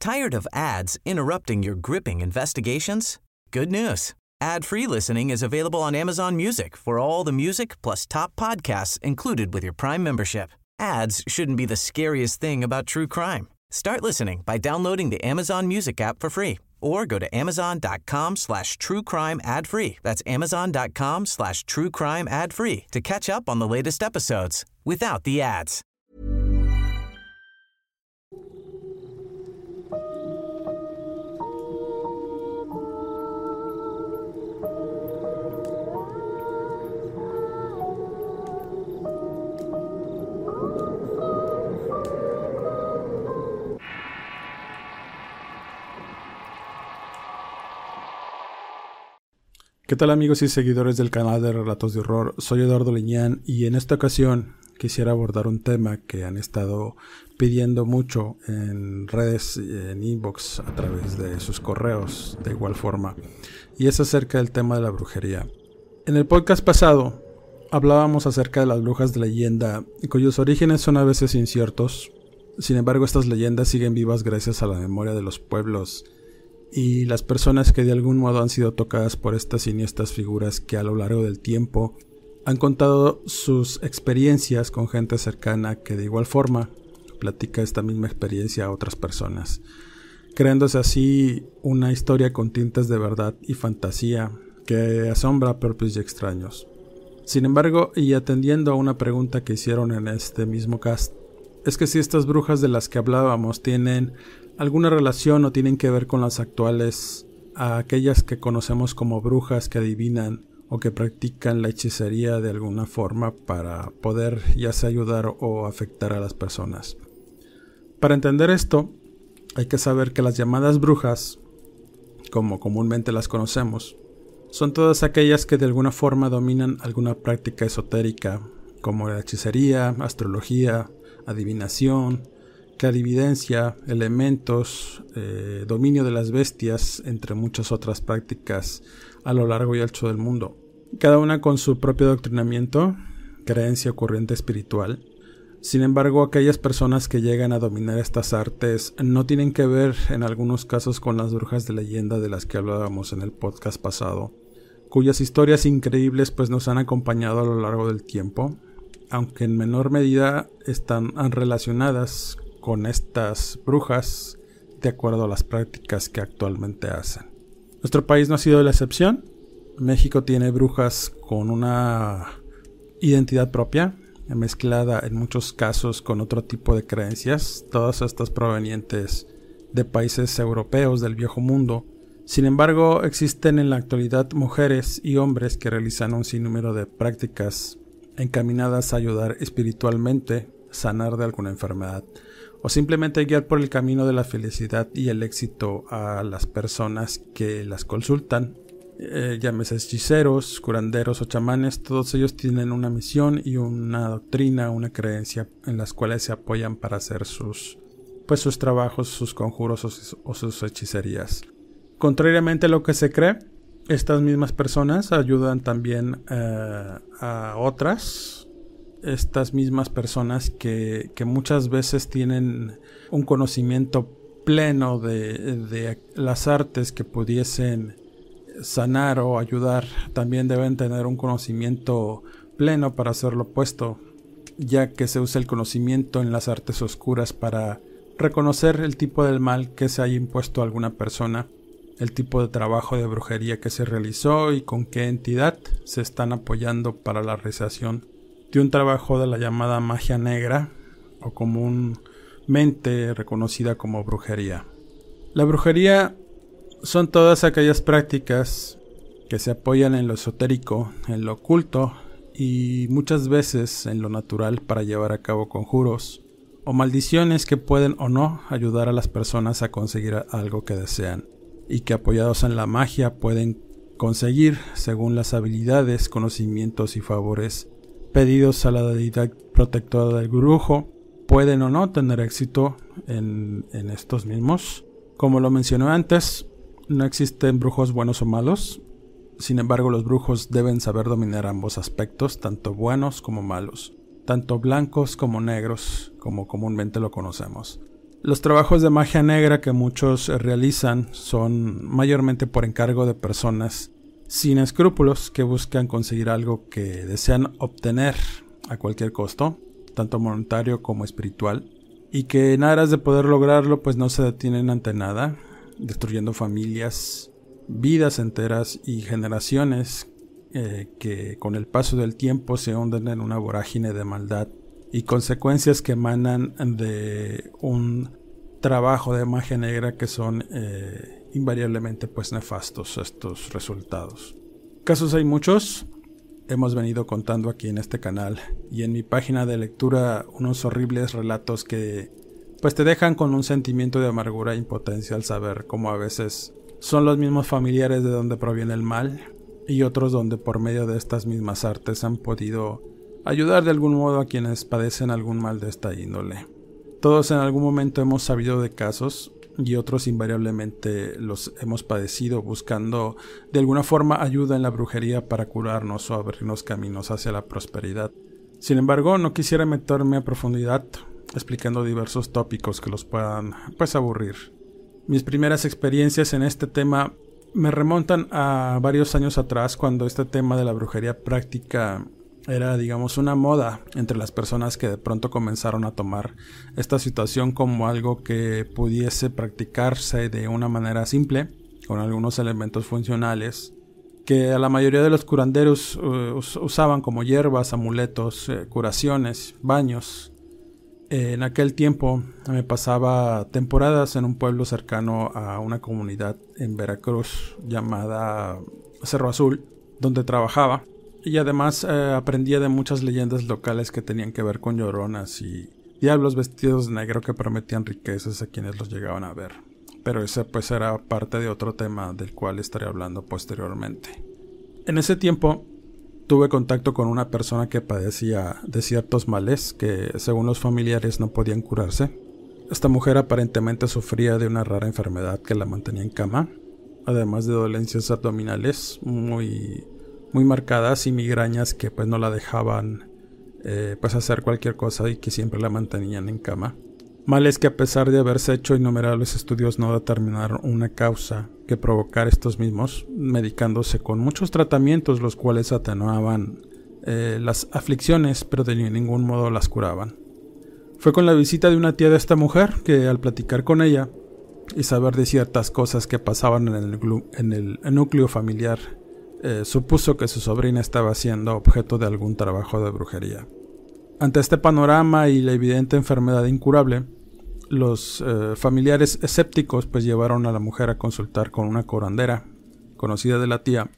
Tired of ads interrupting your gripping investigations? Good news. Ad-free listening is available on Amazon Music for all the music plus top podcasts included with your Prime membership. Ads shouldn't be the scariest thing about true crime. Start listening by downloading the Amazon Music app for free or go to amazon.com/truecrime ad-free. That's amazon.com/truecrime ad-free to catch up on the latest episodes without the ads. ¿Qué tal amigos y seguidores del canal de Relatos de Horror? Soy Eduardo Liñán y en esta ocasión quisiera abordar un tema que han estado pidiendo mucho en redes, en inbox, a través de sus correos de igual forma, y es acerca del tema de la brujería. En el podcast pasado hablábamos acerca de las brujas de leyenda, cuyos orígenes son a veces inciertos. Sin embargo, estas leyendas siguen vivas gracias a la memoria de los pueblos y las personas que de algún modo han sido tocadas por estas siniestras figuras que a lo largo del tiempo han contado sus experiencias con gente cercana que de igual forma platica esta misma experiencia a otras personas, creándose así una historia con tintes de verdad y fantasía que asombra a propios y extraños. Sin embargo, y atendiendo a una pregunta que hicieron en este mismo cast, es que si estas brujas de las que hablábamos tienen alguna relación o tienen que ver con las actuales, a aquellas que conocemos como brujas que adivinan o que practican la hechicería de alguna forma para poder ya sea ayudar o afectar a las personas. Para entender esto, hay que saber que las llamadas brujas, como comúnmente las conocemos, son todas aquellas que de alguna forma dominan alguna práctica esotérica, como la hechicería, astrología, adivinación, clarividencia, elementos, dominio de las bestias, entre muchas otras prácticas a lo largo y ancho del mundo. Cada una con su propio adoctrinamiento, creencia o corriente espiritual. Sin embargo, aquellas personas que llegan a dominar estas artes no tienen que ver en algunos casos con las brujas de leyenda de las que hablábamos en el podcast pasado, cuyas historias increíbles pues nos han acompañado a lo largo del tiempo, aunque en menor medida están relacionadas con estas brujas de acuerdo a las prácticas que actualmente hacen. Nuestro país no ha sido la excepción. México tiene brujas con una identidad propia, mezclada en muchos casos con otro tipo de creencias, todas estas provenientes de países europeos del viejo mundo. Sin embargo, existen en la actualidad mujeres y hombres que realizan un sinnúmero de prácticas encaminadas a ayudar espiritualmente, sanar de alguna enfermedad o simplemente guiar por el camino de la felicidad y el éxito a las personas que las consultan. Llámese hechiceros, curanderos o chamanes, todos ellos tienen una misión y una doctrina, una creencia en las cuales se apoyan para hacer sus trabajos, sus conjuros o sus hechicerías. Contrariamente a lo que se cree, estas mismas personas ayudan también a otras. Estas mismas personas que muchas veces tienen un conocimiento pleno de las artes que pudiesen sanar o ayudar, también deben tener un conocimiento pleno para hacer lo opuesto, ya que se usa el conocimiento en las artes oscuras para reconocer el tipo del mal que se haya impuesto a alguna persona, el tipo de trabajo de brujería que se realizó y con qué entidad se están apoyando para la realización de un trabajo de la llamada magia negra o comúnmente reconocida como brujería. La brujería son todas aquellas prácticas que se apoyan en lo esotérico, en lo oculto y muchas veces en lo natural para llevar a cabo conjuros o maldiciones que pueden o no ayudar a las personas a conseguir algo que desean y que apoyados en la magia pueden conseguir según las habilidades, conocimientos y favores pedidos a la deidad protectora del brujo. Pueden o no tener éxito en estos mismos. Como lo mencioné antes, no existen brujos buenos o malos. Sin embargo, los brujos deben saber dominar ambos aspectos, tanto buenos como malos, tanto blancos como negros, como comúnmente lo conocemos. Los trabajos de magia negra que muchos realizan son mayormente por encargo de personas sin escrúpulos que buscan conseguir algo que desean obtener a cualquier costo, tanto monetario como espiritual, y que en aras de poder lograrlo pues no se detienen ante nada, destruyendo familias, vidas enteras y generaciones que con el paso del tiempo se hunden en una vorágine de maldad y consecuencias que emanan de un trabajo de magia negra que son invariablemente pues nefastos estos resultados. Casos hay muchos, hemos venido contando aquí en este canal y en mi página de lectura unos horribles relatos que pues te dejan con un sentimiento de amargura e impotencia al saber cómo a veces son los mismos familiares de donde proviene el mal y otros donde por medio de estas mismas artes han podido ayudar de algún modo a quienes padecen algún mal de esta índole. Todos en algún momento hemos sabido de casos y otros invariablemente los hemos padecido buscando de alguna forma ayuda en la brujería para curarnos o abrirnos caminos hacia la prosperidad. Sin embargo, no quisiera meterme a profundidad explicando diversos tópicos que los puedan pues aburrir. Mis primeras experiencias en este tema me remontan a varios años atrás, cuando este tema de la brujería práctica era, digamos, una moda entre las personas que de pronto comenzaron a tomar esta situación como algo que pudiese practicarse de una manera simple, con algunos elementos funcionales, que a la mayoría de los curanderos usaban como hierbas, amuletos, curaciones, baños. En aquel tiempo me pasaba temporadas en un pueblo cercano a una comunidad en Veracruz llamada Cerro Azul, donde trabajaba. Y además aprendía de muchas leyendas locales que tenían que ver con lloronas y diablos vestidos de negro que prometían riquezas a quienes los llegaban a ver. Pero ese pues era parte de otro tema del cual estaré hablando posteriormente. En ese tiempo tuve contacto con una persona que padecía de ciertos males que según los familiares no podían curarse. Esta mujer aparentemente sufría de una rara enfermedad que la mantenía en cama, además de dolencias abdominales muy marcadas y migrañas que pues no la dejaban pues hacer cualquier cosa y que siempre la mantenían en cama. Males que a pesar de haberse hecho innumerables estudios no determinaron una causa que provocara estos mismos, medicándose con muchos tratamientos los cuales atenuaban las aflicciones pero de ningún modo las curaban. Fue con la visita de una tía de esta mujer que al platicar con ella y saber de ciertas cosas que pasaban en el núcleo familiar, supuso que su sobrina estaba siendo objeto de algún trabajo de brujería. Ante este panorama y la evidente enfermedad incurable, los familiares escépticos pues llevaron a la mujer a consultar con una curandera conocida de la tía,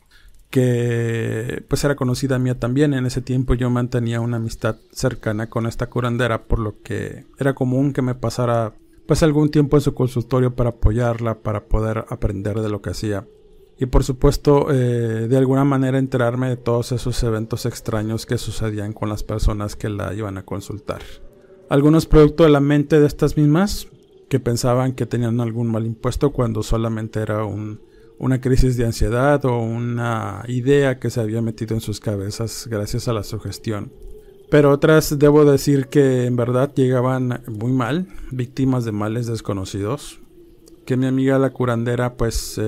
que pues era conocida mía también. En ese tiempo yo mantenía una amistad cercana con esta curandera, por lo que era común que me pasara pues algún tiempo en su consultorio para apoyarla, para poder aprender de lo que hacía. Y por supuesto, de alguna manera enterarme de todos esos eventos extraños que sucedían con las personas que la iban a consultar. Algunos producto de la mente de estas mismas, que pensaban que tenían algún mal impuesto cuando solamente era una crisis de ansiedad o una idea que se había metido en sus cabezas gracias a la sugestión. Pero otras, debo decir que en verdad llegaban muy mal, víctimas de males desconocidos, que mi amiga la curandera pues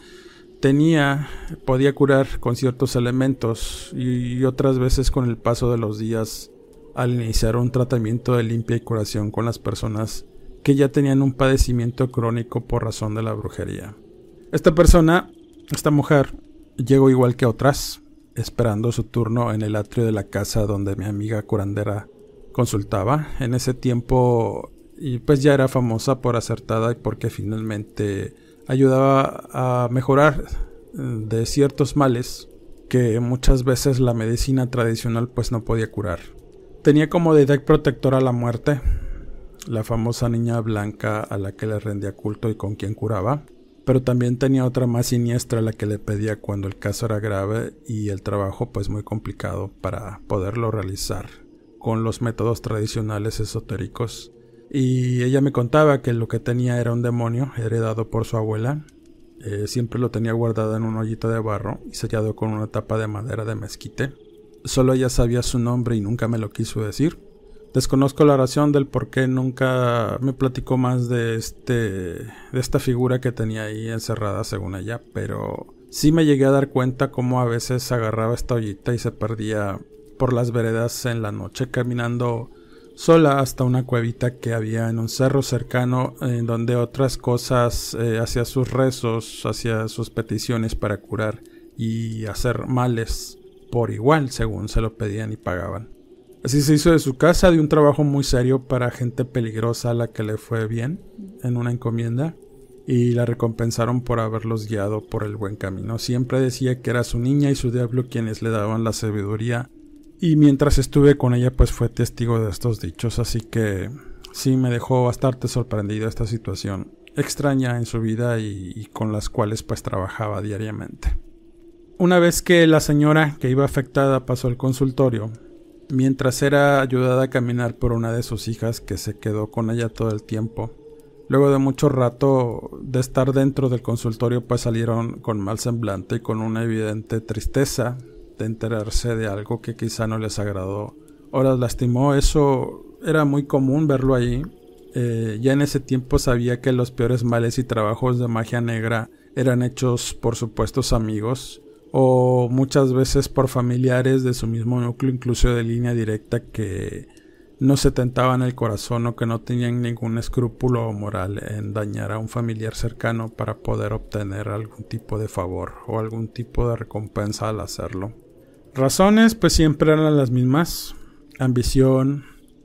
podía curar con ciertos elementos y otras veces con el paso de los días al iniciar un tratamiento de limpia y curación con las personas que ya tenían un padecimiento crónico por razón de la brujería. Esta mujer, llegó igual que otras, esperando su turno en el atrio de la casa donde mi amiga curandera consultaba. En ese tiempo, y pues ya era famosa por acertada y porque finalmente ayudaba a mejorar de ciertos males que muchas veces la medicina tradicional pues no podía curar. Tenía como deidad protectora la muerte, la famosa niña blanca a la que le rendía culto y con quien curaba, pero también tenía otra más siniestra a la que le pedía cuando el caso era grave y el trabajo pues muy complicado para poderlo realizar con los métodos tradicionales esotéricos. Y ella me contaba que lo que tenía era un demonio heredado por su abuela. Siempre lo tenía guardado en un hoyito de barro y sellado con una tapa de madera de mezquite. Solo ella sabía su nombre y nunca me lo quiso decir, Desconozco la razón del por qué nunca me platicó más de esta figura que tenía ahí encerrada según ella, pero sí me llegué a dar cuenta cómo a veces agarraba esta ollita y se perdía por las veredas en la noche caminando sola hasta una cuevita que había en un cerro cercano, en donde otras cosas hacía sus rezos, hacía sus peticiones para curar y hacer males por igual según se lo pedían y pagaban. Así se hizo de su casa, de un trabajo muy serio para gente peligrosa a la que le fue bien en una encomienda y la recompensaron por haberlos guiado por el buen camino. Siempre decía que era su niña y su diablo quienes le daban la sabiduría, y mientras estuve con ella pues fue testigo de estos dichos, así que sí me dejó bastante sorprendido esta situación extraña en su vida y con las cuales pues trabajaba diariamente. Una vez que la señora que iba afectada pasó al consultorio, mientras era ayudada a caminar por una de sus hijas que se quedó con ella todo el tiempo, luego de mucho rato de estar dentro del consultorio pues salieron con mal semblante y con una evidente tristeza de enterarse de algo que quizá no les agradó o las lastimó. Eso era muy común verlo ahí. Ya en ese tiempo sabía que los peores males y trabajos de magia negra eran hechos por supuestos amigos o muchas veces por familiares de su mismo núcleo, incluso de línea directa, que no se tentaban el corazón o que no tenían ningún escrúpulo moral en dañar a un familiar cercano para poder obtener algún tipo de favor o algún tipo de recompensa al hacerlo. Razones pues siempre eran las mismas: ambición,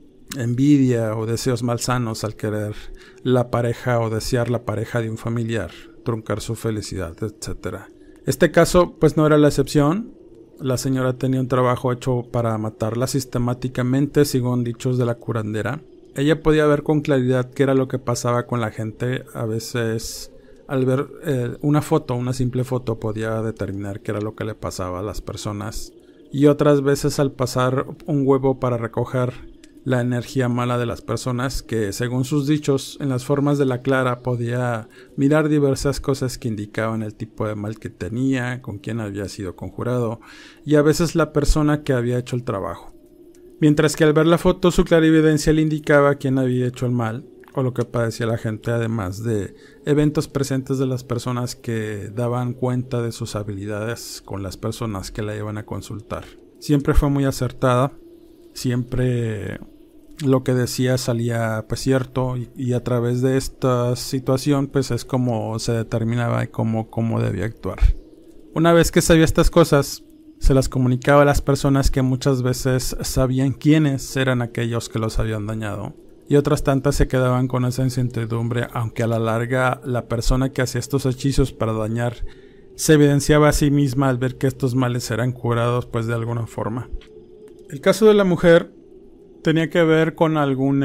envidia o deseos malsanos al querer la pareja o desear la pareja de un familiar, truncar su felicidad, etc. Este caso pues no era la excepción. La señora tenía un trabajo hecho para matarla sistemáticamente según dichos de la curandera. Ella podía ver con claridad qué era lo que pasaba con la gente. A veces al ver una simple foto podía determinar qué era lo que le pasaba a las personas, y otras veces al pasar un huevo para recoger la energía mala de las personas, que según sus dichos en las formas de la clara podía mirar diversas cosas que indicaban el tipo de mal que tenía, con quién había sido conjurado y a veces la persona que había hecho el trabajo. Mientras que al ver la foto su clarividencia le indicaba quién había hecho el mal o lo que padecía la gente, además de eventos presentes de las personas que daban cuenta de sus habilidades con las personas que la iban a consultar. Siempre fue muy acertada, siempre lo que decía salía pues cierto, y a través de esta situación pues es como se determinaba cómo debía actuar. Una vez que sabía estas cosas, se las comunicaba a las personas que muchas veces sabían quiénes eran aquellos que los habían dañado, y otras tantas se quedaban con esa incertidumbre, aunque a la larga la persona que hacía estos hechizos para dañar se evidenciaba a sí misma al ver que estos males eran curados pues de alguna forma. El caso de la mujer tenía que ver con un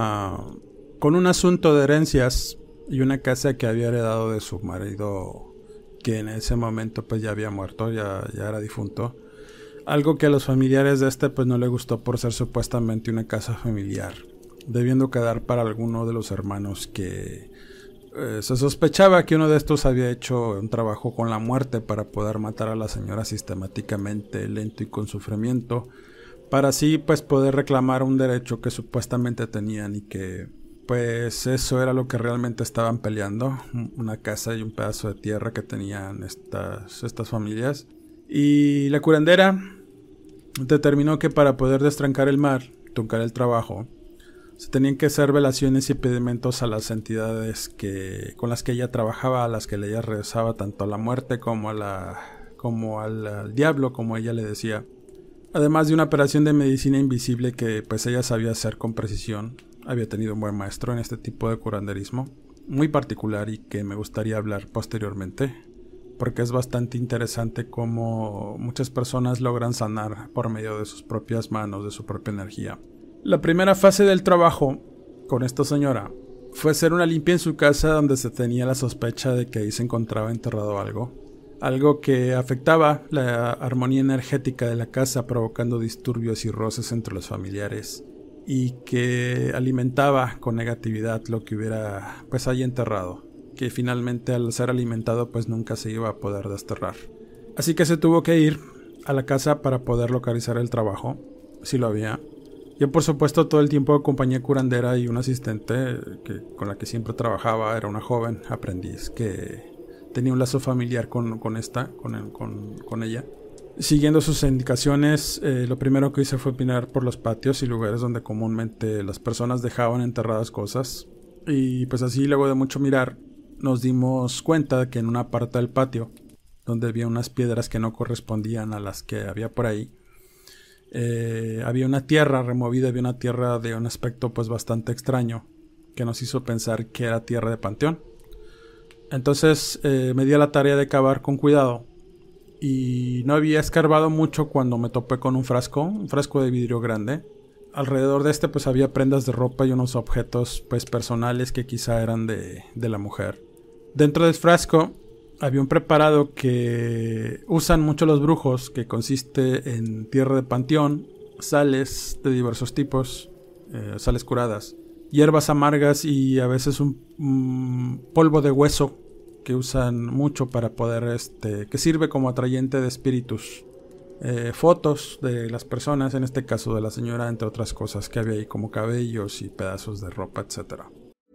asunto de herencias y una casa que había heredado de su marido, que en ese momento pues ya había muerto, ya era difunto. Algo que a los familiares de pues no le gustó por ser supuestamente una casa familiar, debiendo quedar para alguno de los hermanos que se sospechaba que uno de estos había hecho un trabajo con la muerte para poder matar a la señora sistemáticamente, lento y con sufrimiento, para así pues poder reclamar un derecho que supuestamente tenían, y que pues eso era lo que realmente estaban peleando, una casa y un pedazo de tierra que tenían estas familias. Y la curandera determinó que para poder destrancar el mal, truncar el trabajo, se tenían que hacer velaciones y pedimentos a las entidades con las que ella trabajaba, a las que ella rezaba, tanto a la muerte como al diablo, como ella le decía. Además de una operación de medicina invisible que pues ella sabía hacer con precisión. Había tenido un buen maestro en este tipo de curanderismo, muy particular, y que me gustaría hablar posteriormente, porque es bastante interesante cómo muchas personas logran sanar por medio de sus propias manos, de su propia energía. La primera fase del trabajo con esta señora fue hacer una limpia en su casa, donde se tenía la sospecha de que ahí se encontraba enterrado algo que afectaba la armonía energética de la casa, provocando disturbios y roces entre los familiares, y que alimentaba con negatividad lo que hubiera pues ahí enterrado, que finalmente al ser alimentado pues nunca se iba a poder desterrar. Así que se tuvo que ir a la casa para poder localizar el trabajo, si lo había, Yo, por supuesto, todo el tiempo acompañé curandera y un asistente con la que siempre trabajaba. Era una joven aprendiz que tenía un lazo familiar con ella. Siguiendo sus indicaciones, lo primero que hice fue mirar por los patios y lugares donde comúnmente las personas dejaban enterradas cosas. Y pues así, luego de mucho mirar, nos dimos cuenta que en una parte del patio, donde había unas piedras que no correspondían a las que había por ahí, había una tierra removida, había una tierra de un aspecto pues bastante extraño, que nos hizo pensar que era tierra de panteón. Entonces me di a la tarea de cavar con cuidado, y no había escarbado mucho cuando me topé con un frasco de vidrio grande. Alrededor de este pues había prendas de ropa y unos objetos pues personales que quizá eran de la mujer. Dentro del frasco había un preparado que usan mucho los brujos, que consiste en tierra de panteón, sales de diversos tipos, sales curadas, hierbas amargas y a veces un polvo de hueso que usan mucho para poder, que sirve como atrayente de espíritus. Fotos de las personas, en este caso de la señora, entre otras cosas que había ahí, como cabellos y pedazos de ropa, etc.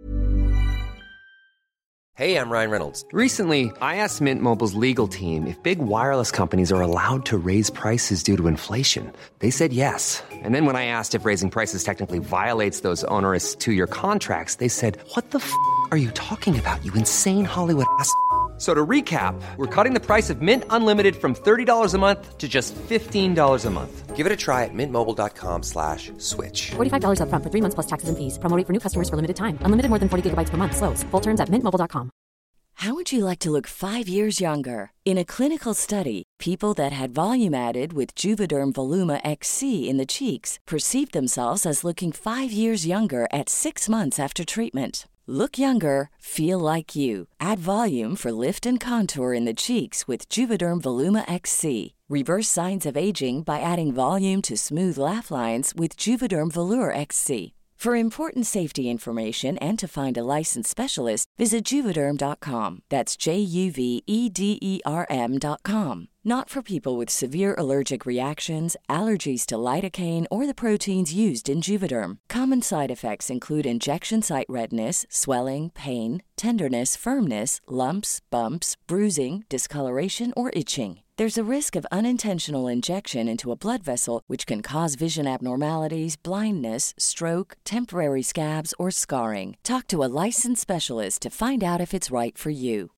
Hey, I'm Ryan Reynolds. Recently, I asked Mint Mobile's legal team if big wireless companies are allowed to raise prices due to inflation. They said yes. And then when I asked if raising prices technically violates those onerous two-year contracts, they said, "What the f*** are you talking about, you insane Hollywood ass?" So to recap, we're cutting the price of Mint Unlimited from $30 a month to just $15 a month. Give it a try at mintmobile.com/switch. $45 up front for 3 months plus taxes and fees. Promo rate for new customers for limited time. Unlimited more than 40 gigabytes per month. Slows full terms at mintmobile.com. How would you like to look 5 years younger? In a clinical study, people that had volume added with Juvederm Voluma XC in the cheeks perceived themselves as looking 5 years younger at 6 months after treatment. Look younger, feel like you. Add volume for lift and contour in the cheeks with Juvederm Voluma XC. Reverse signs of aging by adding volume to smooth laugh lines with Juvederm Volure XC. For important safety information and to find a licensed specialist, visit Juvederm.com. That's JUVEDERM.com. Not for people with severe allergic reactions, allergies to lidocaine, or the proteins used in Juvederm. Common side effects include injection site redness, swelling, pain, tenderness, firmness, lumps, bumps, bruising, discoloration, or itching. There's a risk of unintentional injection into a blood vessel, which can cause vision abnormalities, blindness, stroke, temporary scabs, or scarring. Talk to a licensed specialist to find out if it's right for you.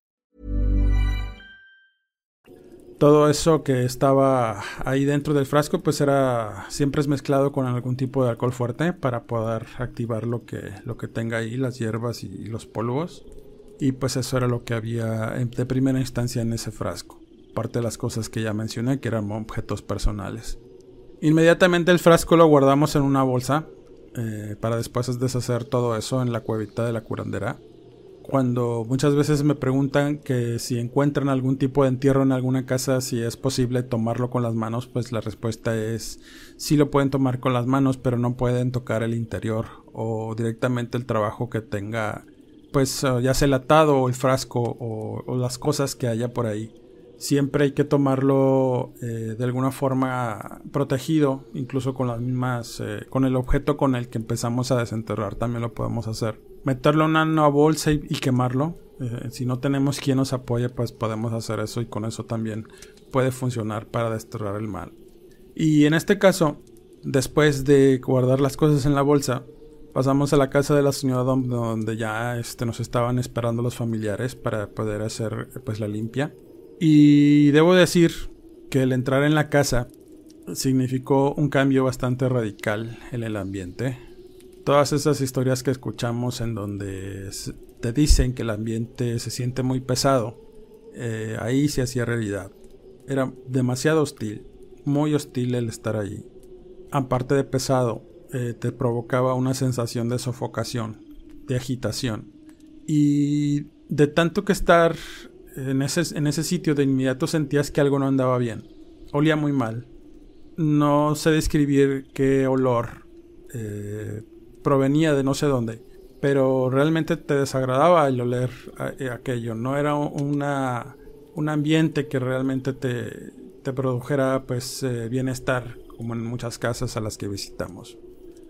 Todo eso que estaba ahí dentro del frasco pues siempre es mezclado con algún tipo de alcohol fuerte para poder activar lo que tenga ahí, las hierbas y los polvos. Y pues eso era lo que había de primera instancia en ese frasco. Parte de las cosas que ya mencioné, que eran objetos personales. Inmediatamente el frasco lo guardamos en una bolsa para después deshacer todo eso en la cuevita de la curandera. Cuando muchas veces me preguntan que si encuentran algún tipo de entierro en alguna casa, si es posible tomarlo con las manos, pues la respuesta es sí lo pueden tomar con las manos, pero no pueden tocar el interior o directamente el trabajo que tenga, pues ya sea el atado o el frasco o las cosas que haya por ahí. Siempre hay que tomarlo de alguna forma protegido, incluso con las mismas, con el objeto con el que empezamos a desenterrar también lo podemos hacer. Meterlo en una bolsa y quemarlo. Si no tenemos quien nos apoye, pues podemos hacer eso y con eso también puede funcionar para desterrar el mal. Y en este caso, después de guardar las cosas en la bolsa, pasamos a la casa de la señora donde ya nos estaban esperando los familiares para poder hacer pues la limpia. Y debo decir que el entrar en la casa significó un cambio bastante radical en el ambiente. Todas esas historias que escuchamos en donde te dicen que el ambiente se siente muy pesado, ahí se hacía realidad. Era demasiado hostil, muy hostil el estar allí. Aparte de pesado, te provocaba una sensación de sofocación, de agitación. Y de tanto que estar en ese sitio, de inmediato sentías que algo no andaba bien. Olía muy mal. No sé describir qué olor provenía de no sé dónde, pero realmente te desagradaba el oler aquello. No era un ambiente que realmente te produjera pues bienestar, como en muchas casas a las que visitamos.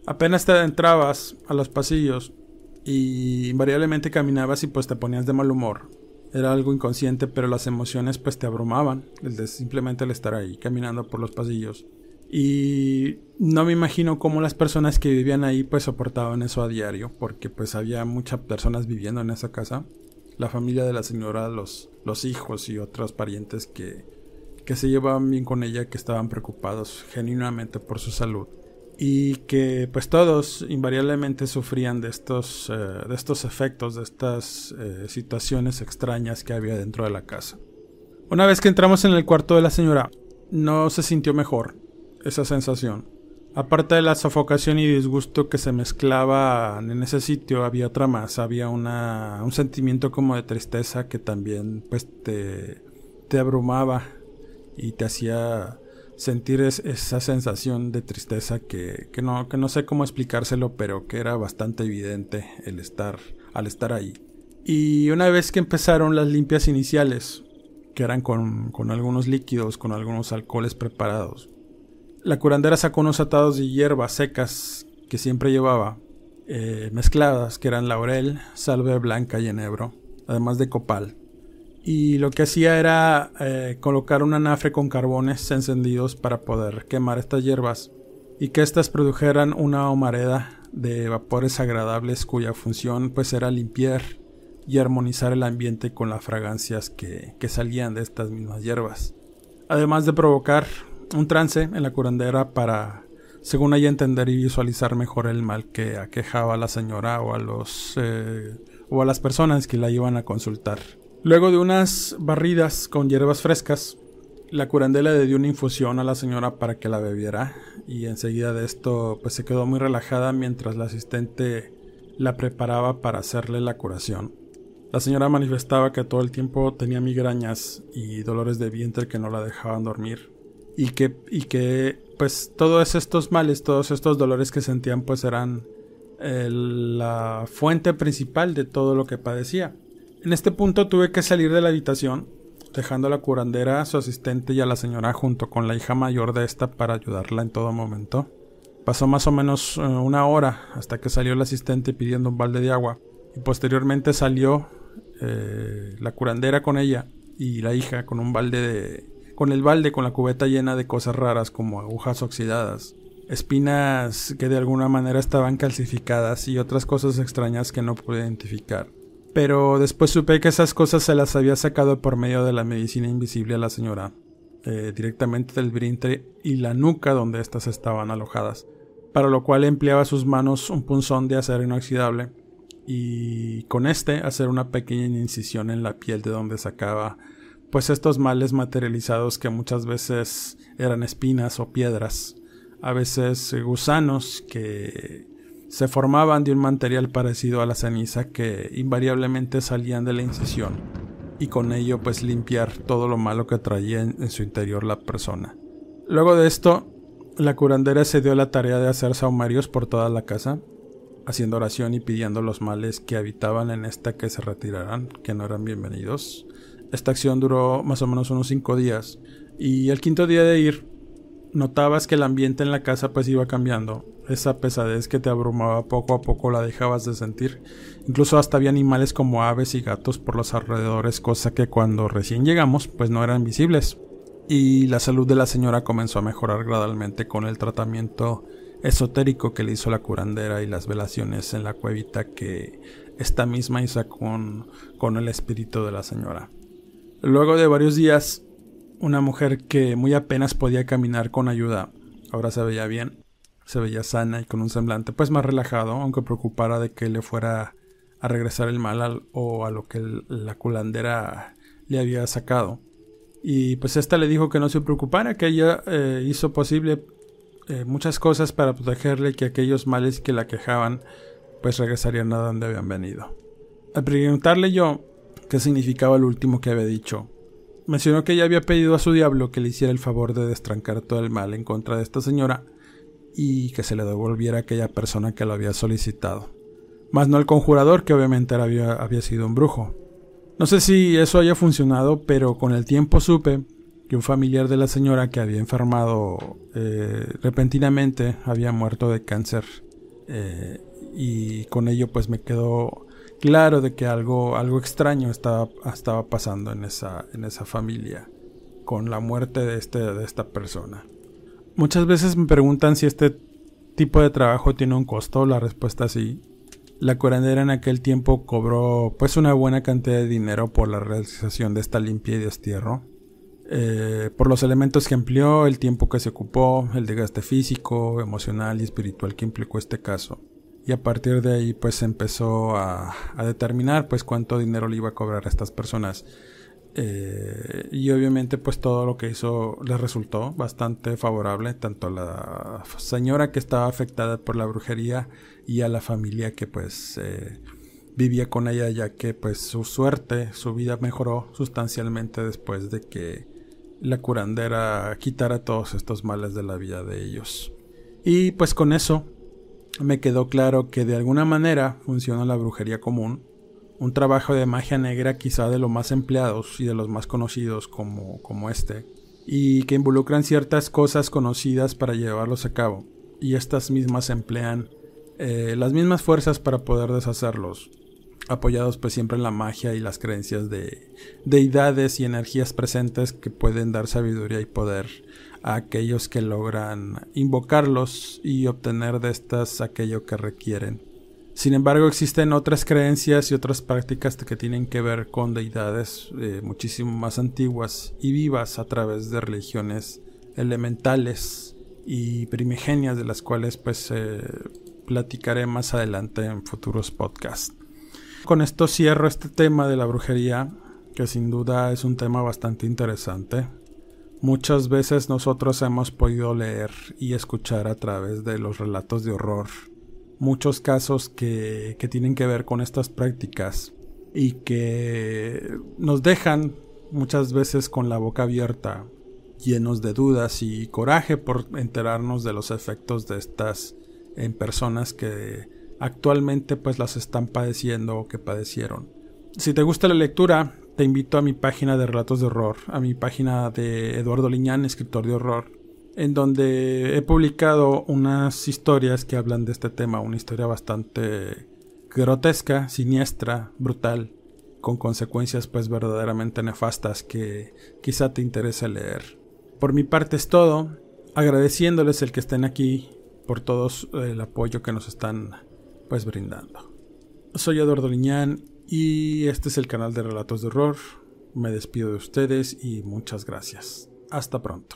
Apenas te adentrabas a los pasillos y invariablemente caminabas y pues te ponías de mal humor. Era algo inconsciente, pero las emociones pues te abrumaban, simplemente el estar ahí caminando por los pasillos. Y no me imagino cómo las personas que vivían ahí pues soportaban eso a diario, porque pues había muchas personas viviendo en esa casa. La familia de la señora, los hijos y otros parientes que se llevaban bien con ella, que estaban preocupados genuinamente por su salud. Y que pues todos invariablemente sufrían de estos efectos, de estas situaciones extrañas que había dentro de la casa. Una vez que entramos en el cuarto de la señora, no se sintió mejor esa sensación. Aparte de la sofocación y disgusto que se mezclaban en ese sitio, había otra más. Había un sentimiento como de tristeza que también pues te abrumaba y te hacía sentir esa sensación de tristeza que no sé cómo explicárselo, pero que era bastante evidente al estar ahí. Y una vez que empezaron las limpias iniciales, que eran con algunos líquidos, con algunos alcoholes preparados, la curandera sacó unos atados de hierbas secas que siempre llevaba, mezcladas, que eran laurel, salvia blanca y enebro, además de copal. Y lo que hacía era colocar un anafre con carbones encendidos para poder quemar estas hierbas y que éstas produjeran una humareda de vapores agradables cuya función pues era limpiar y armonizar el ambiente con las fragancias que salían de estas mismas hierbas. Además de provocar un trance en la curandera para, según ella, entender y visualizar mejor el mal que aquejaba a la señora o a las personas que la iban a consultar. Luego de unas barridas con hierbas frescas, la curandera le dio una infusión a la señora para que la bebiera y enseguida de esto pues se quedó muy relajada mientras la asistente la preparaba para hacerle la curación. La señora manifestaba que todo el tiempo tenía migrañas y dolores de vientre que no la dejaban dormir y que pues todos estos males, todos estos dolores que sentían pues eran la fuente principal de todo lo que padecía. En este punto tuve que salir de la habitación, dejando a la curandera, a su asistente y a la señora junto con la hija mayor de esta para ayudarla en todo momento. Pasó más o menos una hora hasta que salió el asistente pidiendo un balde de agua y posteriormente salió la curandera con ella y la hija con con la cubeta llena de cosas raras como agujas oxidadas, espinas que de alguna manera estaban calcificadas y otras cosas extrañas que no pude identificar. Pero después supe que esas cosas se las había sacado por medio de la medicina invisible a la señora, directamente del vientre y la nuca donde éstas estaban alojadas, para lo cual empleaba sus manos un punzón de acero inoxidable y con hacer una pequeña incisión en la piel de donde sacaba pues estos males materializados que muchas veces eran espinas o piedras, a veces gusanos que se formaban de un material parecido a la ceniza que invariablemente salían de la incisión y con ello pues limpiar todo lo malo que traía en su interior la persona. Luego de esto, la curandera se dio la tarea de hacer sahumerios por toda la casa, haciendo oración y pidiendo los males que habitaban en esta que se retiraran, que no eran bienvenidos. Esta acción duró más o menos unos 5 días y el quinto día de ir notabas que el ambiente en la casa pues iba cambiando. Esa pesadez que te abrumaba poco a poco la dejabas de sentir. Incluso hasta había animales como aves y gatos por los alrededores, cosa que cuando recién llegamos pues no eran visibles. Y la salud de la señora comenzó a mejorar gradualmente con el tratamiento esotérico que le hizo la curandera y las velaciones en la cuevita que esta misma hizo con el espíritu de la señora. Luego de varios días, una mujer que muy apenas podía caminar con ayuda, ahora se veía bien, se veía sana y con un semblante pues más relajado, aunque preocupara de que le fuera a regresar el mal o a lo que la curandera le había sacado. Y pues esta le dijo que no se preocupara, que ella hizo posible muchas cosas para protegerle y que aquellos males que la quejaban pues regresarían a donde habían venido. Al preguntarle yo qué significaba lo último que había dicho, mencionó que ella había pedido a su diablo que le hiciera el favor de destrancar todo el mal en contra de esta señora y que se le devolviera a aquella persona que lo había solicitado, más no al conjurador, que obviamente había sido un brujo. No sé si eso haya funcionado, pero con el tiempo supe que un familiar de la señora que había enfermado repentinamente había muerto de cáncer y con ello pues me quedó claro de que algo extraño estaba pasando en esa familia con la muerte de esta persona. Muchas veces me preguntan si este tipo de trabajo tiene un costo. La respuesta es sí. La curandera en aquel tiempo cobró pues una buena cantidad de dinero por la realización de esta limpia y destierro. Por los elementos que empleó, el tiempo que se ocupó, el desgaste físico, emocional y espiritual que implicó este caso. Y a partir de ahí pues se empezó a determinar pues cuánto dinero le iba a cobrar a estas personas. Y obviamente pues todo lo que hizo les resultó bastante favorable, tanto a la señora que estaba afectada por la brujería y a la familia que pues vivía con ella, ya que pues su vida mejoró sustancialmente después de que la curandera quitara todos estos males de la vida de ellos. Y pues con eso me quedó claro que de alguna manera funciona la brujería común, un trabajo de magia negra quizá de los más empleados y de los más conocidos como este, y que involucran ciertas cosas conocidas para llevarlos a cabo, y estas mismas emplean las mismas fuerzas para poder deshacerlos, apoyados pues siempre en la magia y las creencias de deidades y energías presentes que pueden dar sabiduría y poder a aquellos que logran invocarlos y obtener de estas aquello que requieren. Sin embargo, existen otras creencias y otras prácticas que tienen que ver con deidades muchísimo más antiguas y vivas a través de religiones elementales y primigenias, de las cuales pues platicaré más adelante en futuros podcasts. Con esto cierro este tema de la brujería, que sin duda es un tema bastante interesante. Muchas veces nosotros hemos podido leer y escuchar a través de los relatos de horror muchos casos que tienen que ver con estas prácticas y que nos dejan muchas veces con la boca abierta, llenos de dudas y coraje por enterarnos de los efectos de estas en personas que actualmente pues las están padeciendo o que padecieron. Si te gusta la lectura, te invito a mi página de relatos de horror, a mi página de Eduardo Liñán, escritor de horror, en donde he publicado unas historias que hablan de este tema, una historia bastante grotesca, siniestra, brutal, con consecuencias pues verdaderamente nefastas que quizá te interese leer. Por mi parte es todo, agradeciéndoles el que estén aquí por todo el apoyo que nos están pues brindando. Soy Eduardo Liñán y este es el canal de Relatos de Horror. Me despido de ustedes y muchas gracias. Hasta pronto.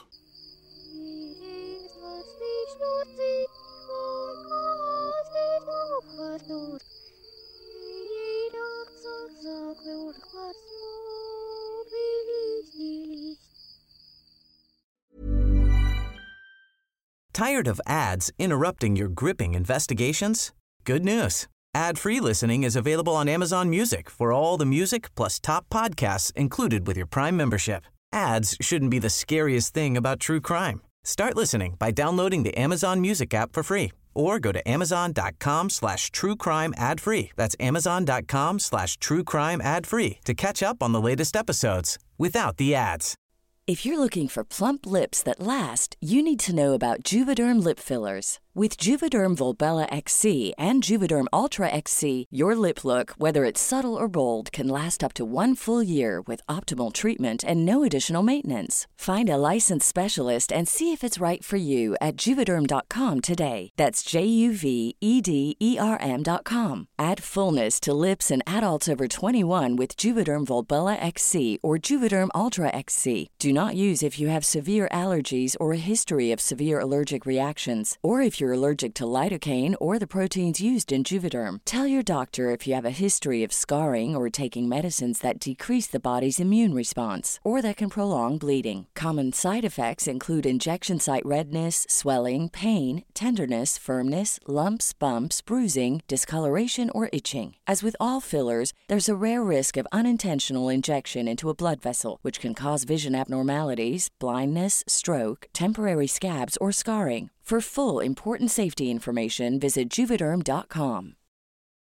Tired of ads interrupting your gripping investigations? Good news. Ad-free listening is available on Amazon Music for all the music plus top podcasts included with your Prime membership. Ads shouldn't be the scariest thing about true crime. Start listening by downloading the Amazon Music app for free or go to amazon.com/truecrime ad-free. That's amazon.com/truecrime ad-free to catch up on the latest episodes without the ads. If you're looking for plump lips that last, you need to know about Juvederm lip fillers. With Juvederm Volbella XC and Juvederm Ultra XC, your lip look, whether it's subtle or bold, can last up to 1 full year with optimal treatment and no additional maintenance. Find a licensed specialist and see if it's right for you at Juvederm.com today. That's JUVEDERM.com. Add fullness to lips in adults over 21 with Juvederm Volbella XC or Juvederm Ultra XC. Do not use if you have severe allergies or a history of severe allergic reactions, or if you're allergic to lidocaine or the proteins used in Juvederm. Tell your doctor if you have a history of scarring or taking medicines that decrease the body's immune response or that can prolong bleeding. Common side effects include injection site redness, swelling, pain, tenderness, firmness, lumps, bumps, bruising, discoloration, or itching. As with all fillers, there's a rare risk of unintentional injection into a blood vessel, which can cause vision abnormalities, blindness, stroke, temporary scabs, or scarring. For full important safety information, visit Juvederm.com.